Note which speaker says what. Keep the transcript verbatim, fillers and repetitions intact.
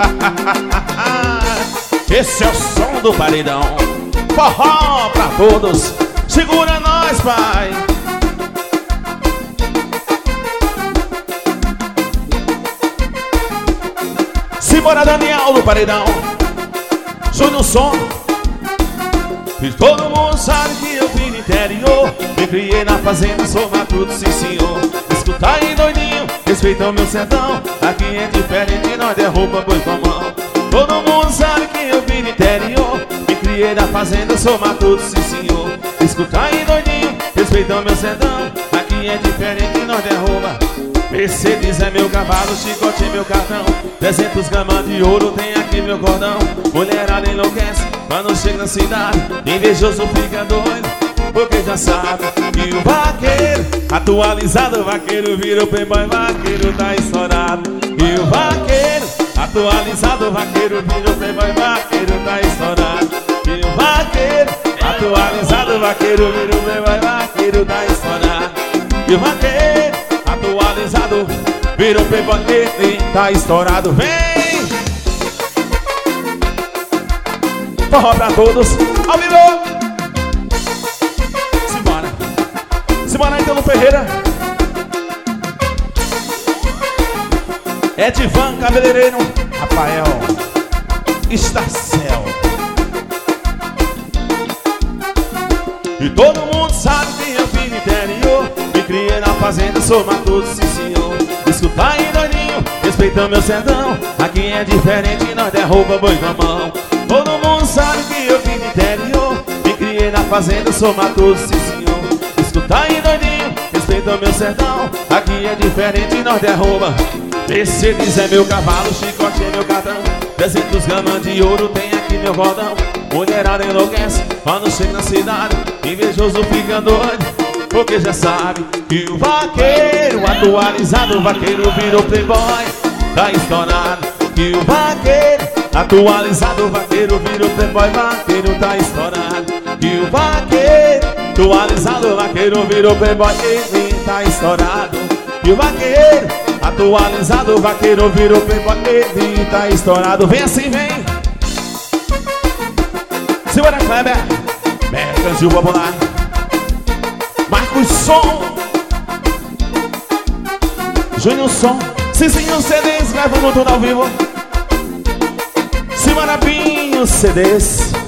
Speaker 1: Esse é o som do paredão. Forró pra todos. Segura nós, pai. Simbora, Daniel do paredão. Júnior Som. E todo mundo sabe que eu vim do interior. Me criei na fazenda, sou matuto, sim senhor. Escuta aí, doidinho, respeita o meu sertão. Aqui é diferente, nós derruba boi com a mão. Todo mundo sabe que eu vim do interior. Me criei na fazenda, sou matuto, sim senhor. Escuta aí, doidinho, respeita o meu sertão. Aqui é diferente, nós derruba. Mercedes é meu cavalo, chicote é meu cartão. Trezentos gramas de ouro tem aqui meu cordão. Mulherada enlouquece quando chega na cidade. Invejoso fica doido, porque já sabe que o vaqueiro atualizado, o vaqueiro vira o playboy, vaqueiro tá estourado. E o vaqueiro atualizado, o vaqueiro vira o playboy, vaqueiro tá estourado. E o vaqueiro atualizado, o vaqueiro vira o playboy, vaqueiro tá estourado. E o vaqueiro atualizado, vira o playboy, ele tá estourado. Vem! Forró pra todos, ao vivo! Simbora! Simbora então no Ferreira. Edivan, cabeleireiro, Rafael Estacel. E todo mundo sabe que eu vim do interior. Me criei na fazenda, sou matuto, sim senhor. Escuta aí, doidinho, respeita meu sertão. Aqui é diferente, nós derruba boi com a mão. Todo mundo sabe que eu vim do interior. Me criei na fazenda, sou matuto, sim senhor. Escuta aí, doidinho, respeita meu sertão. Aqui é diferente, nós derruba. Mercedes é meu cavalo, chicote é meu cartão. Trezentos gramas de ouro tem aqui meu cordão. Mulherada enlouquece quando chega na cidade. Invejoso fica doido, porque já sabe que o vaqueiro atualizado, o vaqueiro virou playboy, tá estourado. Que o vaqueiro atualizado, o vaqueiro virou playboy, vaqueiro tá estourado. Que o vaqueiro atualizado, o vaqueiro virou playboy, ele tá estourado. E o vaqueiro atualizado, o vaqueiro virou playboy, ele tá estourado. Vem assim, vem! Simbora, Kleber, Mercantil Popular, Marcos Som, Júnior Som, Cicinho C Ds, gravando tudo ao vivo. Simbora, Pinho C Ds.